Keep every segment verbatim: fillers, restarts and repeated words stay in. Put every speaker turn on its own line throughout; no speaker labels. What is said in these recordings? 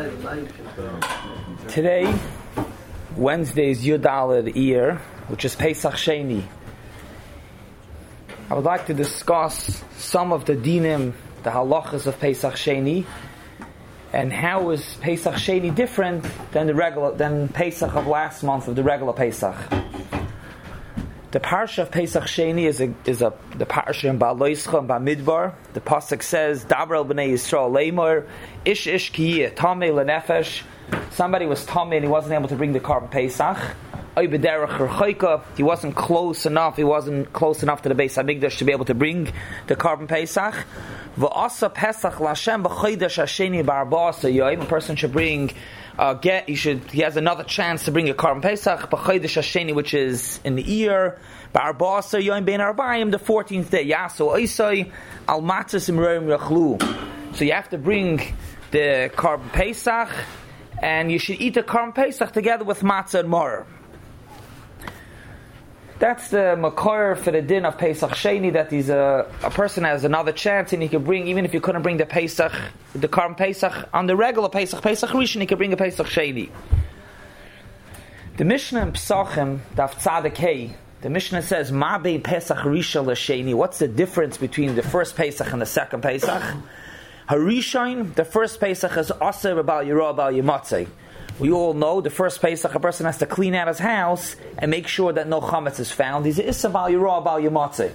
Today, Wednesday's Yudalad Iyar, which is Pesach Sheni. I would like to discuss some of the dinim, the halachas of Pesach Sheni, and how is Pesach Sheni different than the regular, than Pesach of last month, of the regular Pesach. The parsha of Pesach Sheni is a, is a the parsha in Ba'aloischa and Ba'midbar. The pasuk says, "Daber el b'nei Yisrael leimor, ish ish ki tamei lenefesh." Somebody was tamei and he wasn't able to bring the Korban Pesach. Oy b'derech rechayka, he wasn't close enough. He wasn't close enough to the Beis Hamikdash to be able to bring the Korban Pesach. V'asa Pesach l'Hashem b'chodesh hasheni b'arba'asa yom. A person should bring. Uh, get he should he has another chance to bring a Korban Pesach b'chodesh hasheni, which is in the year b'arba'asa yom bein arbaim, the fourteenth day. Yaso oisai al matzos imroim yachlu. So you have to bring the Korban Pesach, and you should eat the Korban Pesach together with matzah and maror. That's the makor for the din of Pesach Sheni, that he's a, a person has another chance and he can bring, even if you couldn't bring the Pesach, the Korban Pesach on the regular Pesach, Pesach Rishon, he can bring a Pesach Sheni. The Mishnah in Pesachim, Daf Tzaddik Hey, the Mishnah says, Ma bein Pesach Rishon l'Sheni. What's the difference between the first Pesach and the second Pesach? Harishon, the first Pesach is Aser B'Bal Yirah B'Al Yimatzeh. We all know the first Pesach, a person has to clean out his house and make sure that no chametz is found. He's Issa Bal Yirah Bal Yimatzeh.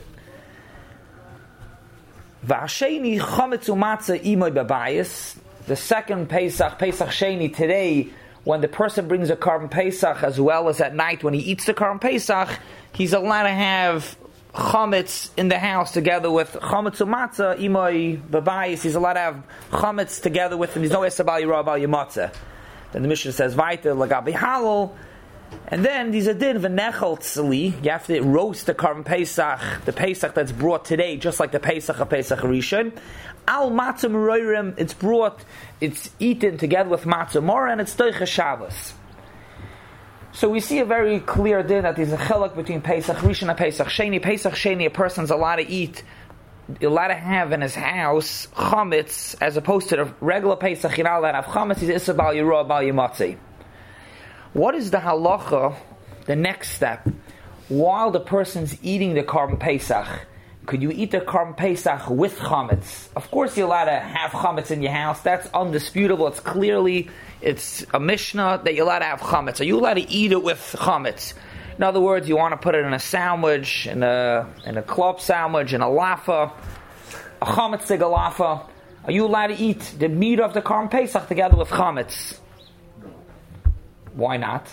V'Hasheni chametz u'matzeh imoy b'bayis. The second Pesach, Pesach Sheni, today, when the person brings a Korban Pesach, as well as at night when he eats the Korban Pesach, he's allowed to have chametz in the house together with chametz u'matzeh imoy b'bayis. He's allowed to have chametz together with him. He's no Issa Bal Yirah Bal Yimatzeh. Then the Mishnah says, "Vaiter lagabi halal," and then these are din v'nechel tzli. You have to roast the Korban Pesach, the Pesach that's brought today, just like the Pesach of Pesach Rishon. Al matzah meroirim, it's brought, it's eaten together with matzah more, and it's doicha Shabbos. So we see a very clear din that there's a chiluk between Pesach Rishon and Pesach Sheni. Pesach Sheni, a person's allowed to eat, allowed to have in his house chametz, as opposed to the regular Pesach. You're not allowed to have chametz. He's Issa Bal Yirah Bal Yimatzeh. What is the halacha? The next step, while the person's eating the Korban Pesach, could you eat the Korban Pesach with chametz? Of course, you're allowed to have chametz in your house. That's undisputable. It's clearly, it's a Mishnah that you're allowed to have chametz. Are you allowed to eat it with chametz? In other words, you want to put it in a sandwich, in a in a club sandwich, in a lafa, a chametz lafa. Are you allowed to eat the meat of the Korban Pesach together with chametz? Why not?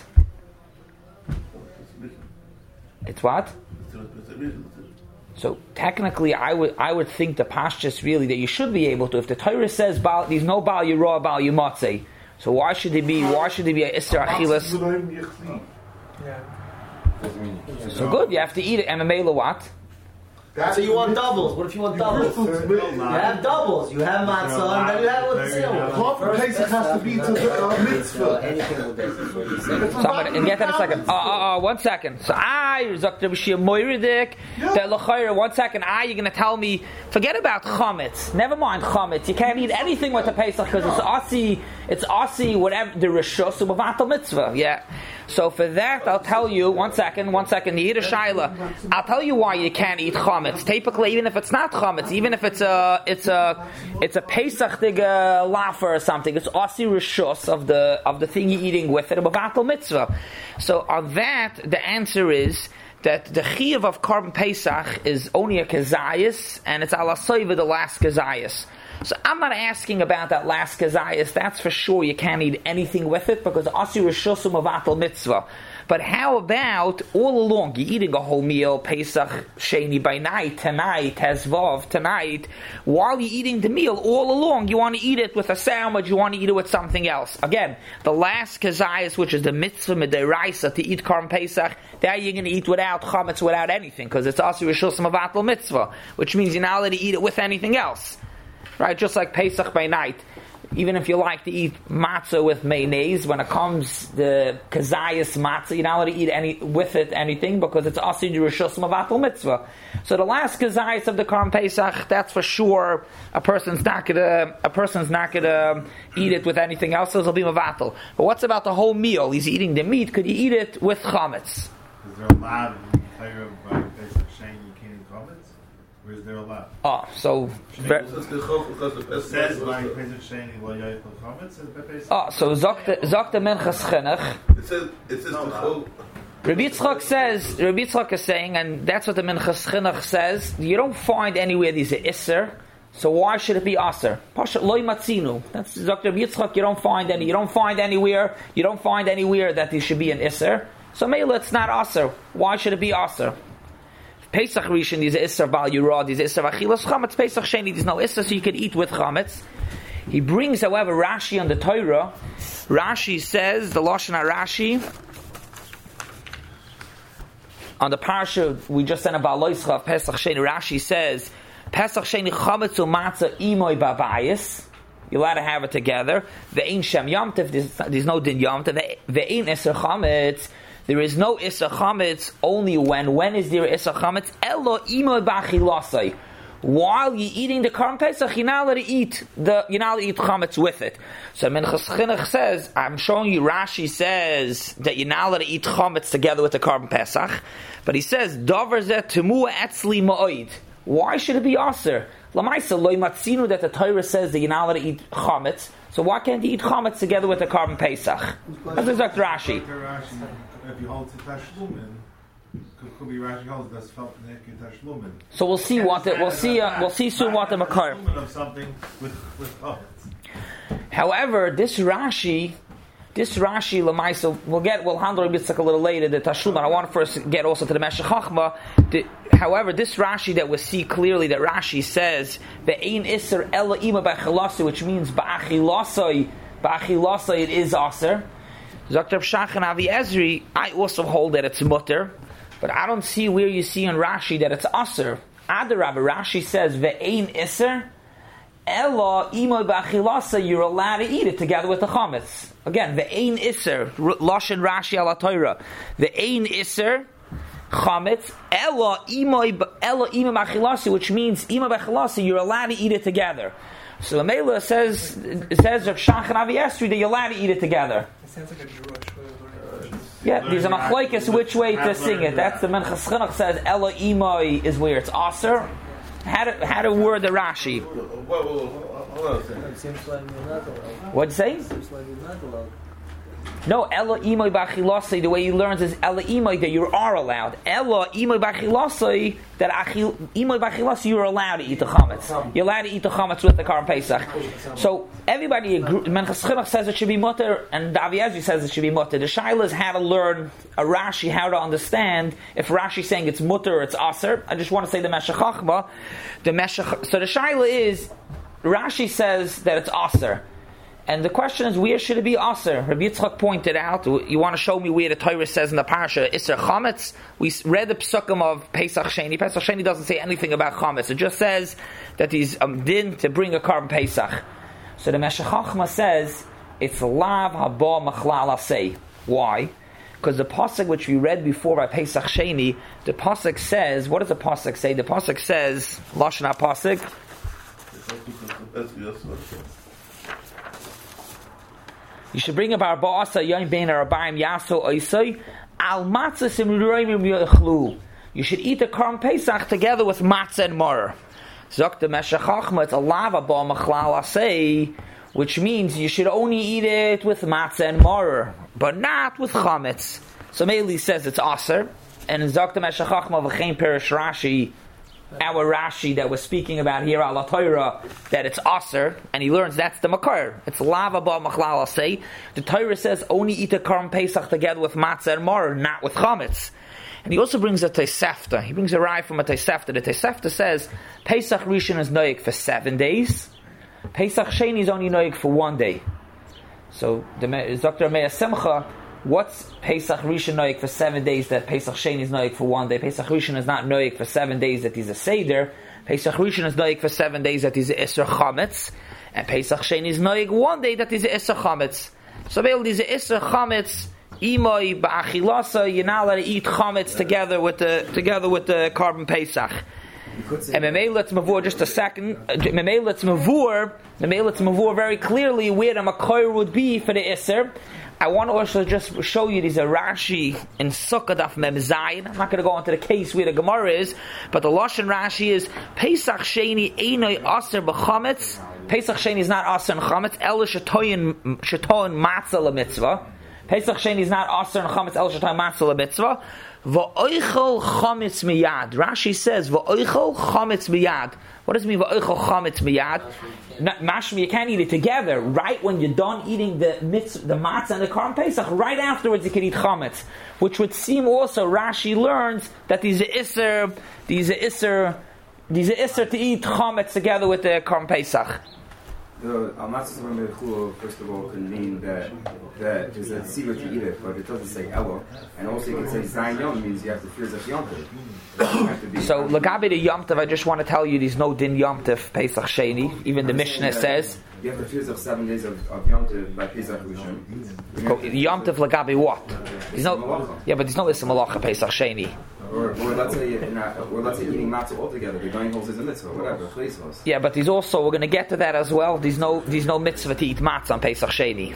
It's what? So technically, I would I would think the pashtus really that you should be able to. If the Torah says Baal, there's no Bal Yirah Bal Yimatzeh, so why should there be? Why should there be a Isser Achilas?
Yeah.
So good, you have to eat it. And a mela what?
So you want doubles. What if you want doubles? You have doubles. You have matzah, and then you have it with the sandwich.
Korban Pesach has to be to the uh, mitzvah.
So I'm gonna, and get that in a second. Oh, oh, oh, one second. So I, Zakter B'Shia Moiridik, that L'chayra, one second. Ah, you're going to tell me, forget about chametz. Never mind chametz. You can't eat anything with the Pesach because it's asi, it's asi, whatever, the rishus, u'mavatal mitzvah. Yeah. So for that, I'll tell you, one second, one second, the Yiddish Shaila, I'll tell you why you can't eat chametz. Typically, even if it's not chametz, even if it's a, it's a, it's a Pesach dig lafa or something, it's asi rishus of the, of the thing you're eating with it, a batal mitzvah. So on that, the answer is that the chiyuv of Korban Pesach is only a kezayis, and it's ala soiva the last kezayis. So I'm not asking about that last kezayis. That's for sure. You can't eat anything with it because asi rishusum avatal mitzvah. But how about all along? You're eating a whole meal, Pesach Sheni by night, tonight, Tezvav, tonight. While you're eating the meal, all along, you want to eat it with a sandwich, you want to eat it with something else. Again, the last kezayis, which is the mitzvah midiraisa to eat Korban Pesach, that you're going to eat without chametz, without anything, because it's asi rishusum avatal mitzvah, which means you're not allowed to eat it with anything else. Right, just like Pesach by night. even if you like to eat matzah with mayonnaise, when it comes the kazayas matzah, you're not allowed to eat any with it anything because it's asid rishus mavatal mitzvah. So the last kazayas of the Karm Pesach, that's for sure. A person's not gonna a person's not gonna eat it with anything else. So it'll be mavatal. But what's about the whole meal? He's eating the meat. Could you eat it with chametz?
Is there a lot of Torah by Pesach Sheni you can't eat chametz? Or is there a lot?
Oh, so. Ver-
It says by Pesach Sheni lo yoychel chametz and by Pesach.
oh, so Zokta Zokta Minchas Chinuch.
It says, it says, no,
Rabbi Yitzchak says, Rabbi Yitzchak is saying, and that's what the Minchas Chinuch says, you don't find anywhere these are Isser, so why should it be Aser? Pasha loy matzinu. That's Doctor Rabbi Yitzchak, you don't find any, you don't find anywhere, you don't find anywhere that there should be an Isser. So maybe it's not Aser. Why should it be Aser? Pesach Rishon, these are Isser Bal Yurah, these are Isser Achilas Chametz. Pesach Sheni, there's no Isser, so you can eat with Chametz. He brings, however, Rashi on the Torah. Rashi says, the Lashon HaRashi, on the parsha we just sent about Loischa of Pesach Sheni, Rashi says, Pesach Sheni Chametz u'matzah imoy babayis. You're allowed to have it together. Ve'ein shem yomtiv, there's, there's no din yomtiv. Ve'ein iser chametz, there is no iser chametz, only when. When is there iser chametz? Elo imoy b'achilasai. While you're eating the Karm Pesach, you're not allowed to eat the, you're not allowed to eat chametz with it. So Minchas Chinuch says, I'm showing you, Rashi says that you're not allowed to eat chametz together with the Karm Pesach, but he says, Dover zeh temua etzli ma'oid. Why should it be aser? Lamaisa loy matzinu, that the Torah says that you're not allowed to eat chametz. So why can't you eat chametz together with the Karm Pesach? That's exactly Rashi.
If you hold to Tashlumin, could be Rashi holds that's felt in Tashlumin.
So we'll see what the, we'll see uh, we'll see soon what the makar.
Of something with with chametz.
However, this Rashi, this Rashi Lamaisa, we'll get we'll handle Rabbi Yitzchak a little later. The Tashlumin. I want to first get also to the Meshech Chachma. The, however, this Rashi that we see clearly that Rashi says the ein iser ela ima b'achilasai, which means b'achilasai, b'achilasai it is aser. Doctor Shachan Avi Ezri, I also hold that it's mutter, but I don't see where you see in Rashi that it's aser. Adarabba, Rashi says ve'ein iser ela ima b'achilasai, you're allowed to eat it together with the chametz. Again, ve'ein iser lashon Rashi ala Torah, ve'ein iser chametz ela ima ela ima b'achilasi, which means ima b'achilasi, you're allowed to eat it together. So the Mela says it says of Shachan Avi Esri that you're allowed to eat it together.
It sounds like a Jewish way of learning Russian.
Yeah, there's a machlokes which way to sing it. That's the Minchas Chinuch says ela imoi is where it's aser. How to how to word the Rashi? What'd you say? No, ela imoi b'achilasai. The way he learns is ela imoi that you are allowed. Ela imoi b'achilasai that achil imoi b'achilasai you're allowed to eat the chametz. You're allowed to eat the chametz with the Karm Pesach. So everybody agrees. Minchas Chinuch says it should be mutter, and Avi Ezri says it should be mutter. The shaila is how to learn a Rashi, how to understand if Rashi is saying it's mutter or it's aser. I just want to say the Meshech Chachma. The Meshech. So the shaila is Rashi says that it's aser. And the question is, where should it be aser? Rabbi Yitzchak pointed out, you want to show me where the Torah says in the parsha, Isser Chametz? We read the psukim of Pesach Sheni. Pesach Sheni doesn't say anything about Chametz. It just says that he's um, din to bring a Karm Pesach. So the Meshech Chachma says, it's lav haba machlal asay. Why? Because the pasuk which we read before by Pesach Sheni, the pasuk says, what does the pasuk say? The pasuk says, Lashon HaPasuk, you should bring about ba'asa yoim bein arabayim yaso oisoi al matzah simroimim yochlu. You should eat the Karm Pesach together with matzah and maror. Zok the Meshech Chachma, it's a lava ba machlal asay, which means you should only eat it with matzah and maror, but not with chametz. So Meili says it's aser, and Zok the Meshech Chachma v'chein perish Rashi, our Rashi that we're speaking about here, ala Torah, that it's aser, and he learns that's the makar. It's lava ba machlal asay. The Torah says only eat the Karm Pesach together with matzah and maror, not with chametz. And he also brings a Tosefta. He brings a rye from a Tosefta. The Tosefta says Pesach Rishon is noig for seven days. Pesach Sheni is only noig for one day. So the Doctor Meir Simcha, what's Pesach Rishon noig for seven days that Pesach Sheni is noig for one day? Pesach Rishon is not noig for seven days that he's a Seder. Pesach Rishon is noig for seven days that he's a Isser Chametz. And Pesach Sheni is noig one day that is a Isser Chametz. So basically, is a Isser Chametz. Imoi ba'achilasa, you're not allowed to eat chametz together with the together with the carbon pesach. And Memei let's mavur just a second. Memei let's mavur. Memei let's mavur very clearly where the makor would be for the iser. I want to also just show you there's a Rashi in Sukkah Daf Mem Zayin. I'm not going to go into the case where the Gemara is, but the Lashon Rashi is Pesach Sheni einoi aser b'chametz. Pesach Sheni is not aser in chametz. Ela shetoyin shetoyin matzah lemitzvah. Pesach Sheni is not aser and chametz el shatay matzah mitzvah. Va'oichel chametz miyad. Rashi says va'oichel chametz miyad. What does it mean va'oichel chametz miyad? Mashma, you can't eat it together. Right when you're done eating the mitzvah, the matzah and the Karm Pesach, right afterwards you can eat chametz. Which would seem also Rashi learns that these are iser, these are iser, these are iser to eat chametz together with the Karm Pesach.
The Al-Matzah Samar Mechul, first of all, can mean that that there's a tzibur to eat it, but it doesn't say Elo. And also you can say Zayin Yom means you have to fear Zach Yom Tov.
So, Lagabi the Yom Tov, I just want to tell you there's no din Yom Tov Pesach Sheni. Even the Mishnah says
you have to fear Zach seven days of, of Yom Tov by Pesach Rishon.
Yom Tov Lagabi what? There's no, yeah, but there's no Issa Malacha Pesach Sheni.
Or, or let's say, or let's say eating matzah altogether. The going holds is a mitzvah, whatever.
Yeah, but there's also, we're going to get to that as well. There's no, there's no mitzvah to eat matzah on Pesach Sheni.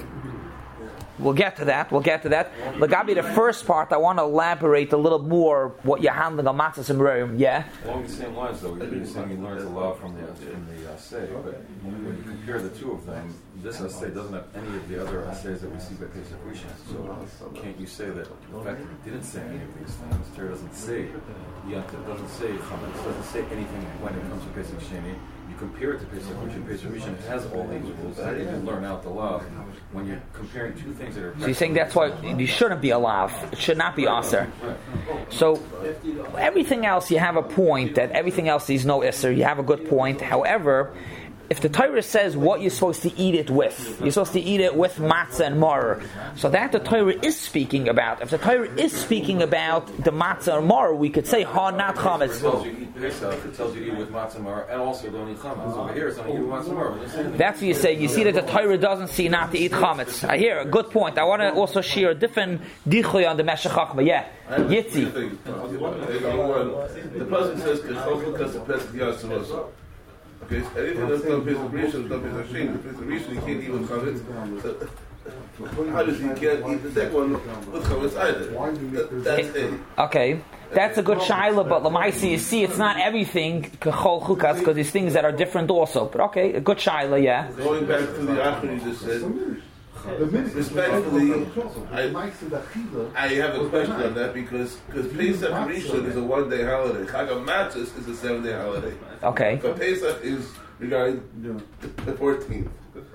We'll get to that. We'll get to that. Lagabi, the first part, I want to elaborate a little more what you're handling on matzahs in Rome. Yeah.
Along the same lines, though, you're saying he learns a lot from the in the assay, but when you compare the two of them, this assay doesn't have any of the other assays that we see by Pesach Rishon. So can't you say that the fact that he didn't say any of these things, Torah doesn't say Yom Tov, doesn't say Chametz, doesn't say anything when it comes to Pesach Sheni. You compare it to Pesach Rishon. Pesach Rishon has all these rules. How do you learn out the law when you're comparing two things that are?
So you're saying that's why you shouldn't be a lav. It should not be aser. So everything else, you have a point that everything else is no iser. You have a good point. However, if the Torah says what you're supposed to eat it with, you're supposed to eat it with matzah and maror. So that the Torah is speaking about. If the Torah is speaking about the matzah and maror, we could say ha not chametz.
It tells you eat pesach. It tells you eat with matzah and maror, and also don't eat chametz. Over here, it's only eat with matzah and maror.
That's what you say. You see that the Torah doesn't see not to eat chametz. I hear a good point. I want to also share a different dichoy on the Meshech Chachma. Yeah, Yitzi.
The person says because the pesach yassos. Okay, anything that's done Pesach Rishon, done Pesach Sheni. Pesach Rishon, you can't eat with chametz. How does he can't eat the second one with chametz either? That, that's it.
Okay, that's a good shaila, but lamaisi, you see, it's not everything kachol chukas because there's things that are different also. But okay, a good shaila, yeah.
Going back to the Achron you just said. Respectfully, I, I have a question on that because because Pesach Rishon is a one day holiday. Chag HaMatzos is a seven day holiday.
Okay.
But Pesach is regarding the fourteenth.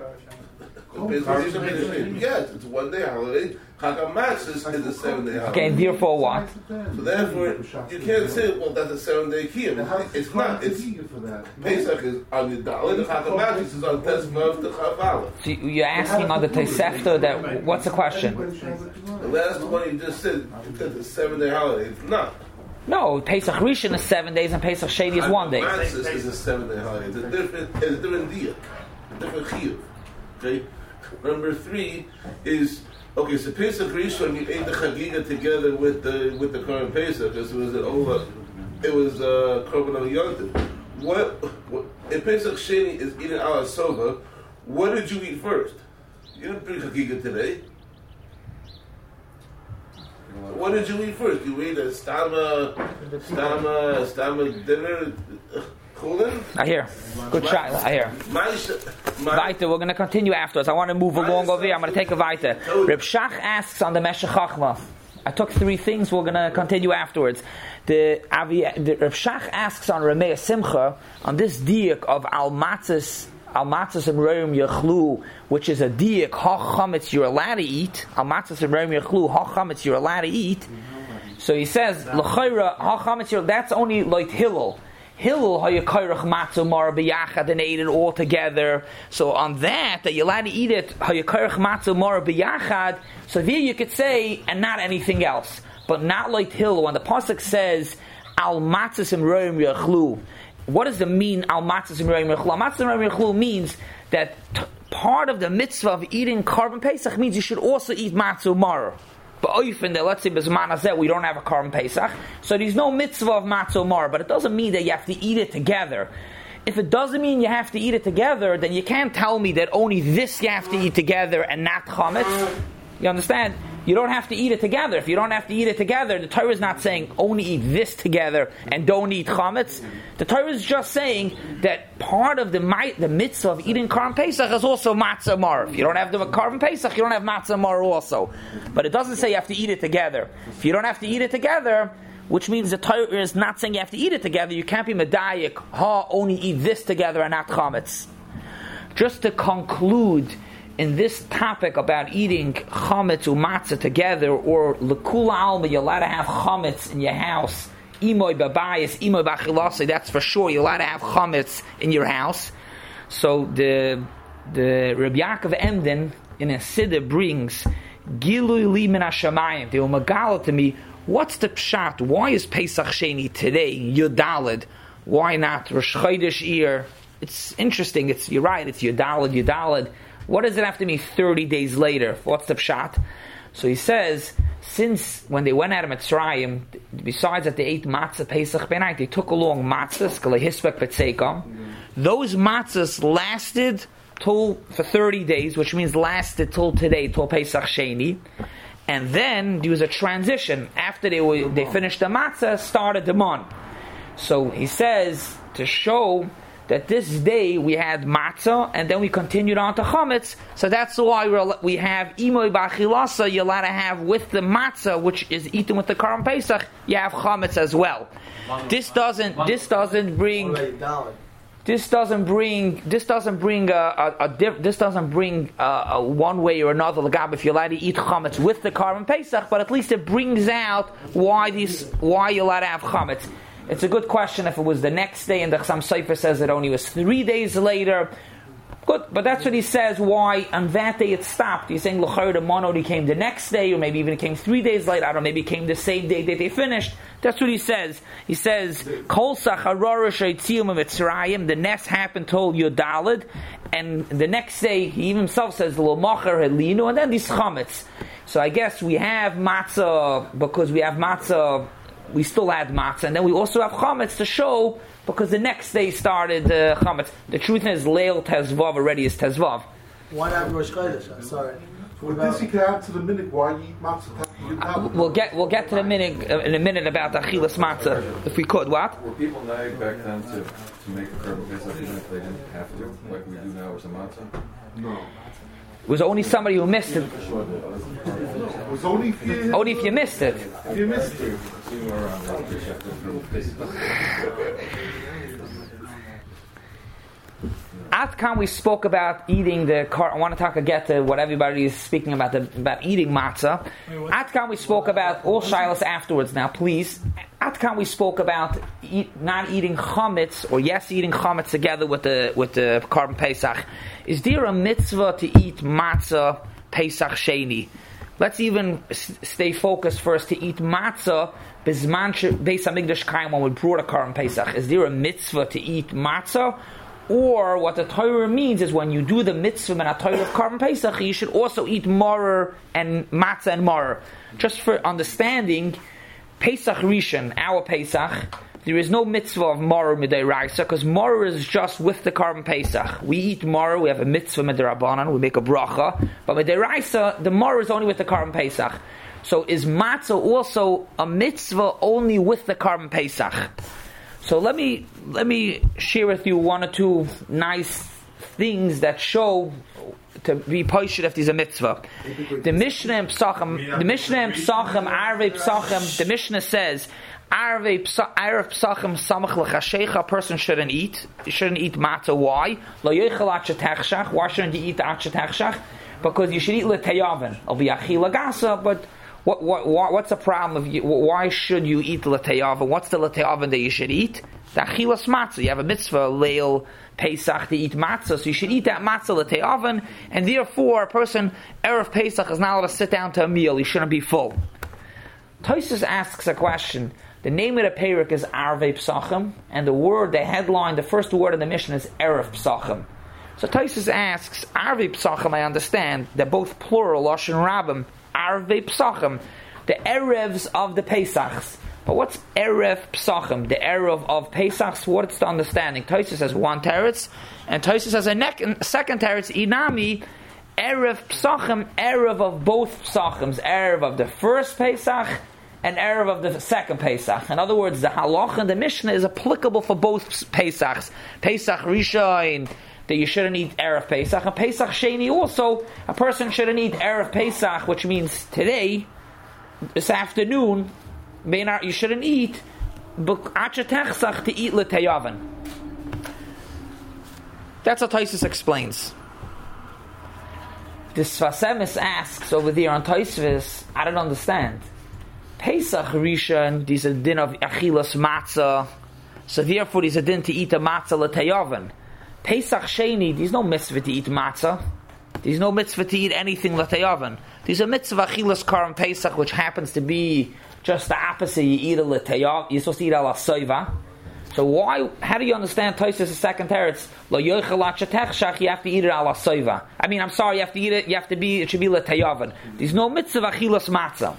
Yes, it's a one day holiday. Chag HaMatzos is a seven day holiday.
Okay, and therefore what?
So therefore, you can't say, well, that's a seven day kiyum. It's not. It's Pesach is on the Dalit, the Chag HaMatzos is on Tesvav to Chav.
So you're asking on the Tosefta that, what's the question?
The last one you just said, that's a seven day holiday. It's not.
No, Pesach Rishon is seven days and Pesach Sheni is one day.
Matzos is a seven day holiday. It's a different, it's a different dia, a different chiyuv. Okay? Number three is, okay, so Pesach Rishon, you ate the Chagiga together with the with the Korban Pesach, because it was an Ola, it was uh, Korban al Yontif. What, what, if Pesach Sheni is eating ala sova, what did you eat first? You didn't bring Chagiga today. What did you eat first? You ate a stama, stama, stama dinner, chulin?
I hear. Good shot. I hear. Weiter. We're going to continue afterwards. I want to move along over here. I'm going to take a weiter. Reb Shach asks on the Meshech Chachma. I took three things. We're going to continue afterwards. The, Avi, the Reb Shach asks on Rameh Simcha on this diak of Al Matzos. Al matzos and royim yechlu, which is a diak ha chametz you're allowed to eat. Al matzos and royim yechlu ha chametz you're allowed to eat. So he says l'chayra ha chametz. That's only like Hillel. Hillel hayakoyrach matzo mar biyachad and ate it all together. So on that, that you're allowed to eat it hayakoyrach matzo mar biyachad. So there you could say and not anything else, but not like Hillel when the pasuk says al matzos and royim yechlu. what does the mean al matzahs and Re'im Rechlu? Matzahs and Re'im Rechlu means that t- part of the mitzvah of eating Karban Pesach means you should also eat matzah maror. But often that let's say B'zman Hazeh we don't have a Karban Pesach, so there's no mitzvah of matzah maror. But it doesn't mean that you have to eat it together. If it doesn't mean you have to eat it together, then you can't tell me that only this you have to eat together and not chametz. You understand? You don't have to eat it together. If you don't have to eat it together, the Torah is not saying only eat this together and don't eat chametz. The Torah is just saying that part of the the mitzvah of eating Karban Pesach is also matzah mar. If you don't have the Karban Pesach, you don't have matzah mar also. But it doesn't say you have to eat it together. If you don't have to eat it together, which means the Torah is not saying you have to eat it together, you can't be medayik, ha, only eat this together and not chametz. Just to conclude, in this topic about eating chametz or matzah together, or lekula alma, you're allowed to have chametz in your house, imoy babayis, imoy bachilasa, that's for sure, you're allowed to have chametz in your house. So the the Rabbi Yaakov Emden in a siddur brings, Gilui li min hashamayim, they will megala to me, what's the pshat? Why is Pesach Sheni today, Yudalid? Why not Rosh Chodesh Iyar? It's interesting, it's, you're right, it's Yudalid, Yudalid. What does it have to mean thirty days later? What's the pshat? So he says, since when they went out of Mitzrayim, besides that they ate matzah Pesach Benayit, they took along matzahs, Kalehispek Petzeikam. Those matzahs lasted till for thirty days, which means lasted till today, till Pesach Sheni. And then there was a transition. After they were, they finished the matzah, started the mon. So he says, to show that this day we had matzah, and then we continued on to chametz. So that's why we're, we have imoy bachilasa. You're allowed to have with the matzah, which is eaten with the Karban Pesach. You have chametz as well. This doesn't. This doesn't bring. This doesn't bring. This doesn't bring a. a, a diff, this doesn't bring a, a one way or another. Lagab, if you're allowed to eat chametz with the Karban Pesach, but at least it brings out why these. Why you're allowed to have chametz. It's a good question if it was the next day, and the Chassam Sofer says it only was three days later. Good, but that's what he says, why on that day it stopped. He's saying, l'chayr, the mon only came the next day, or maybe even it came three days later. I don't know, maybe it came the same day that they finished. That's what he says. He says, Kol sacharora sheitziyum Mitzrayim, the nest happened till Yudalid, and the next day, he even himself says, lo macher helinu, and then these chametz. So I guess we have matzah, because we have matzah, we still had matzah, and then we also have chametz to show, because the next day started uh, chametz. The truth is, Leil Tezvav already is Tezvav.
Why not Rosh Chodesh? Sorry.
Well, this you can add to the minute why you eat matzah.
We'll get we'll get to the minute uh, in a minute about the achilas matzah, if we could. What?
Were people naive back then to, to make the Karban Pesach even if they didn't have to, like we do now with the matzah?
No.
It was only somebody who missed it.
It was only if you,
Only if you missed it.
if you missed it.
Atkan we spoke about eating the car. I want to talk again to what everybody is speaking about the, about eating matzah. Atkan we spoke about all shilas afterwards. Now, please. Atkan we spoke about eat, not eating chametz, or yes, eating chametz together with the with the Karban Pesach. Is there a mitzvah to eat matzah Pesach Sheni? Let's even s- stay focused first to eat matzah Bizman Beis Hamikdash Kaim when we brought a Karban Pesach. Is there a mitzvah to eat matzah? Or what the Torah means is when you do the mitzvah and a Torah of Karban Pesach, you should also eat maror and matzah and maror. Just for understanding, Pesach Rishon, our Pesach, there is no mitzvah of maror midiraisa, because maror is just with the Karban Pesach. We eat maror, we have a mitzvah midirabanan, we make a bracha, but midiraisa, the maror is only with the Karban Pesach. So is matzah also a mitzvah only with the Karban Pesach? So let me let me share with you one or two nice things that show to be poished if there's a mitzvah. The Mishnah in Pesachim, the Mishnah in Pesachim, Arvei Pesachim, the Mishnah says, Arvei Pesachim samach l'chashecha, a person shouldn't eat. You shouldn't eat matzah. Why? Lo yochel at shetechshach. Why shouldn't you eat at shetechshach? Because you should eat l'teyavin. It'll be achila gasa, but What, what, what, what's the problem? Of you, why should you eat the l'teyavin? What's the l'teyavin that you should eat? The achilas matzah. You have a mitzvah, leil Pesach, to eat matzah, so you should eat that matzah l'teyavin, and therefore a person, Erev Pesach, is not allowed to sit down to a meal. He shouldn't be full. Tosfos asks a question. The name of the Perek is Arvei Psachim, and the word, the headline, the first word in the Mishnah is Erev Psachim. So Tosfos asks, Arvei Psachim, I understand, they're both plural, Lashon Rabbim, Arvei Psachim, the Erevs of the Pesachs. But what's Erev Psachim, the Erev of Pesachs? What's the understanding? Tosfos says one teretz, and Tosfos says a, neck, a second teretz, Inami, Erev Psachim, Erev of both Psachims, Erev of the first Pesach, and Erev of the second Pesach. In other words, the Halach and the Mishnah is applicable for both Pesachs. Pesach Rishon, that you shouldn't eat Erev Pesach, and Pesach Sheni also, a person shouldn't eat Erev Pesach, which means today, this afternoon, you shouldn't eat to eat l'teyavan. That's what Tosfos explains. The Sfas Emes asks over there on Tosfos, I don't understand. Pesach Rishon, there's a din of achilas matzah, so therefore there's a din to eat a matzah l'teyavan. Pesach Sheni, there's no mitzvah to eat matzah. There's no mitzvah to eat anything l'teyavan. There's a mitzvah achilas karam Pesach, which happens to be just the opposite. You eat a l'teyav, you're supposed to eat a l'soiva. So why? How do you understand Tosfos' second teretz? Lo yochel achetech, you have to eat it a l'soiva. I mean, I'm sorry, you have to eat it. You have to be. It should be l'teyavan. There's no mitzvah achilas matzah.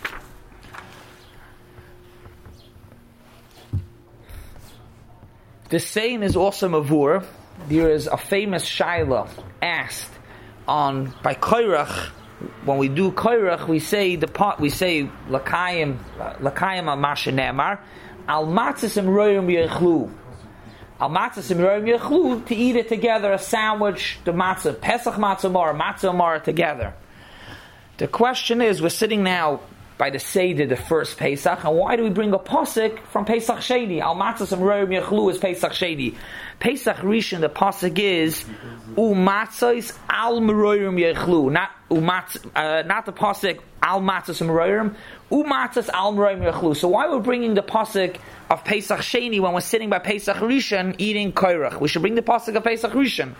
The same is also mavur. There is a famous shaila asked on by Koirach. When we do Koirach, we say the part we say lakayim lakayim al mashenemar al matzasim royim yechlu al matzasim royim yechlu, to eat it together, a sandwich, the matzah pesach matzah mar matzah mar together. The question is, we're sitting now by the Seder, the first Pesach, and why do we bring a pasuk from Pesach Sheni? Al matzasim royim yechlu is Pesach Sheni. Pesach Rishon, the pasuk is umatzos al meroyim yechlu, not umatz, uh, not the pasuk al matzos meroyim, umatzos al meroyim yechlu. So why are we bringing the pasuk of Pesach Sheni when we're sitting by Pesach Rishon eating koirach? We should bring the pasuk of Pesach Rishon.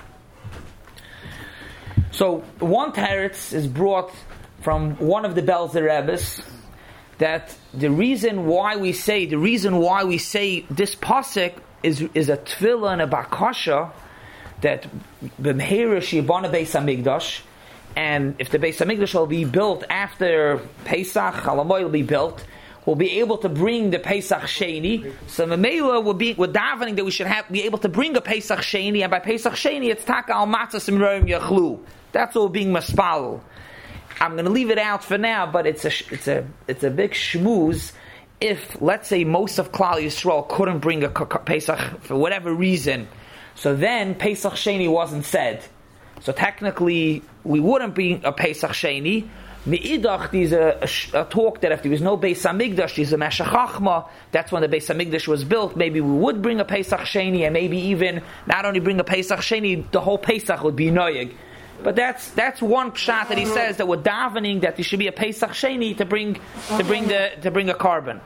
So one teretz is brought from one of the Belzer Rebbes, that the reason why we say the reason why we say this pasuk is is a tefillah and a bakasha, that b'mehera sheyibana beis hamikdash, and if the beis hamikdash will be built after Pesach, Halamoy will be built, we'll be able to bring the Pesach Sheni. So Mamela will be we're davening that we should have be able to bring a Pesach Sheni, and by Pesach Sheni it's taka al matzah simroim yachlu. That's all being maspal. I'm going to leave it out for now, but it's a it's a it's a big shmooze. If, let's say, most of Klal Yisrael couldn't bring a Pesach for whatever reason, so then Pesach Sheni wasn't said. So technically, we wouldn't bring a Pesach Sheni. Me'idach, there's a, a, a talk that if there was no Beis HaMikdash, there's a Meshech Chachma, that's when the Beis HaMikdash was built, maybe we would bring a Pesach Sheni, and maybe even, not only bring a Pesach Sheni, the whole Pesach would be noyeg. But that's that's one pshat that he says, that we're davening that there should be a Pesach Sheni to bring to bring the to bring a carbon.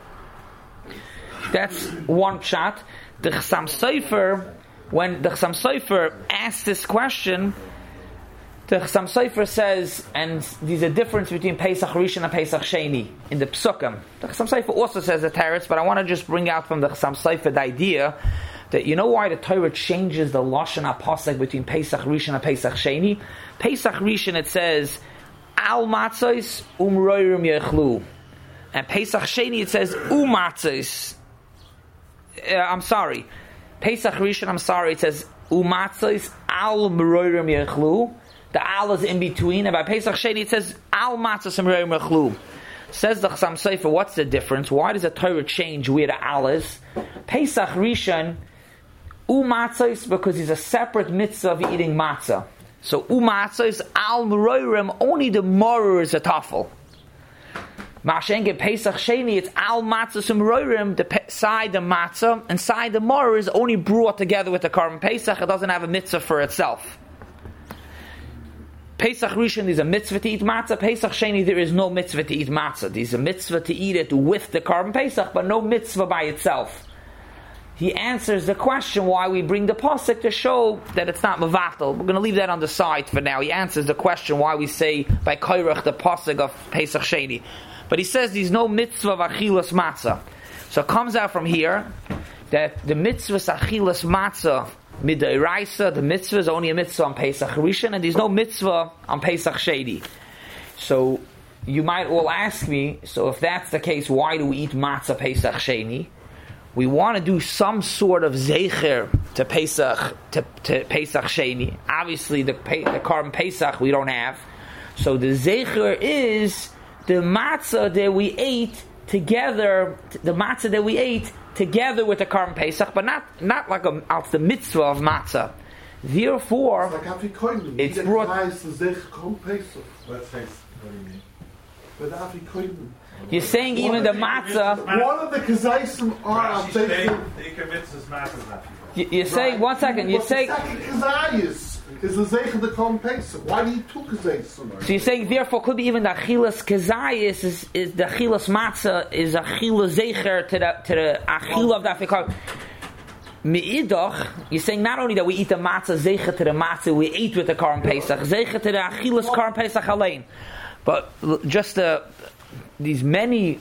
That's one pshat. The Chassam Sofer, when the Chassam Sofer asks this question, the Chassam Sofer says, and there's a difference between Pesach Rishon and Pesach Sheni in the Psukim. The Chassam Sofer also says a teretz, but I want to just bring out from the Chassam Sofer the idea that you know why the Torah changes the Lashon HaPasuk between Pesach Rishon and Pesach Sheni? Pesach Rishon it says, Al Matzos Umroirim Yechlu. And Pesach Sheni it says, Umatzos. Uh, I'm sorry. Pesach Rishon, I'm sorry, it says, Umatzos Al Mroirim Yechlu. The Al is in between. And by Pesach Sheni it says, Al Matzos Umroirim Yechlu. Says the Chassam Sofer, what's the difference? Why does the Torah change where the Al is? Pesach Rishon, umatzos, because it's a separate mitzvah of eating matzah. So umatzos al meroirim, only the moror is a tafel. Ma'ashen Pesach Sheni, it's al matzos and meroirim, the pe- side the matzah, and side the moror is only brought together with the carbon Pesach. It doesn't have a mitzvah for itself. Pesach Rishon is a mitzvah to eat matzah. Pesach Sheni, there is no mitzvah to eat matzah. There's a mitzvah to eat it with the carbon Pesach, but no mitzvah by itself. He answers the question why we bring the pasuk to show that it's not mevatel. We're going to leave that on the side for now. He answers the question why we say by koirach the pasuk of Pesach Sheni. But he says there's no mitzvah of achilas matzah. So it comes out from here that the mitzvah achilas matzah midairaisa, the mitzvah is only a mitzvah on Pesach Rishon, and there's no mitzvah on Pesach Sheni. So you might all ask me, so if that's the case, why do we eat matzah Pesach Sheni? We want to do some sort of zecher to Pesach to, to Pesach Sheni. Obviously, the the carbon Pesach we don't have, so the zecher is the matzah that we ate together. The matzah that we ate together with the carbon Pesach, but not not like a out the mitzvah of matzah. Therefore,
it's, like
it's brought.
Let's say, what do you mean?
You're saying
one
even the matzah.
One of the kazaisim are
You're saying one second. You're saying
kazayis is the zeich of the korban pesach. Why do you two kazaisim?
So you're saying therefore could be even the achilas kazayis is is the achilas matzah is achila zecher to the to the achila of the afikar. Me'idoch, you're saying not only that we eat the matzah zecher to the matzah we ate with the korban pesach zecher to the achilas korban pesach alein. But just the, these many,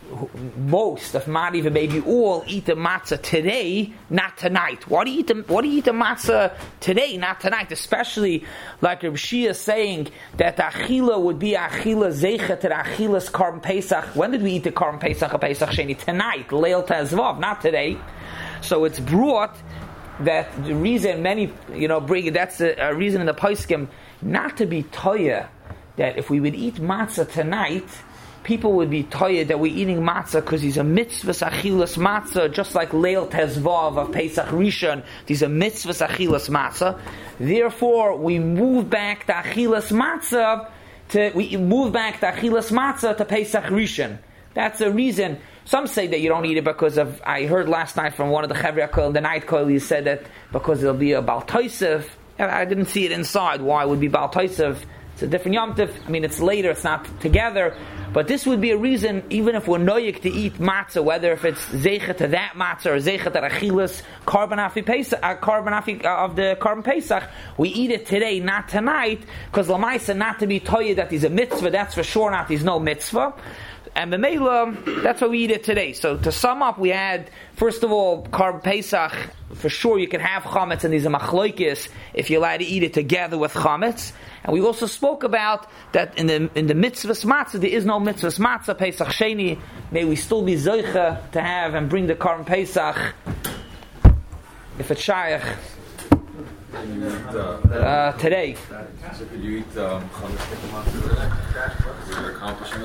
most, if not even maybe all, eat the matzah today, not tonight. Why do you eat the, why do you eat the matzah today, not tonight? Especially like Reb Shia saying that the achila would be achila zeicha to the achilas korban pesach. When did we eat the korban pesach or pesach sheni? Tonight, leil tezvav, not today. So it's brought that the reason many, you know, bring that's a, a reason in the poskim not to be toya. That if we would eat matzah tonight, people would be tired that we're eating matzah because he's a mitzvah achilas matzah, just like Leil Tezvav of Pesach Rishon. These are mitzvah achilas matzah. Therefore, we move back the achilas matzah to we move back the achilas matzah to Pesach Rishon. That's the reason. Some say that you don't eat it because of. I heard last night from one of the Chavrei Kol, the night Kol, he said that because it'll be a Baal Tosef. I didn't see it inside. Why it would be Baal Tosef? It's a different Yom Tov. I mean, it's later, it's not together. But this would be a reason, even if we're noyik to eat matzah, whether if it's zeicha to that matzah or zeicha to achilas, carbon afi pesach, uh, carbon afi uh, of the carbon pesach, we eat it today, not tonight, because lamaisa not to be toyed that he's a mitzvah, that's for sure not, he's no mitzvah. And B'meila, that's why we eat it today. So to sum up, we had, first of all, Karban Pesach, for sure you can have chametz and these are machloikis if you're allowed to eat it together with chametz. And we also spoke about that in the in the mitzvahs matzah, there is no mitzvahs matzah, Pesach Sheni. May we still be zoicha to have and bring the Karban Pesach, if it's shayach, uh, today.
So could you eat um, chametz matzah? Accomplishment?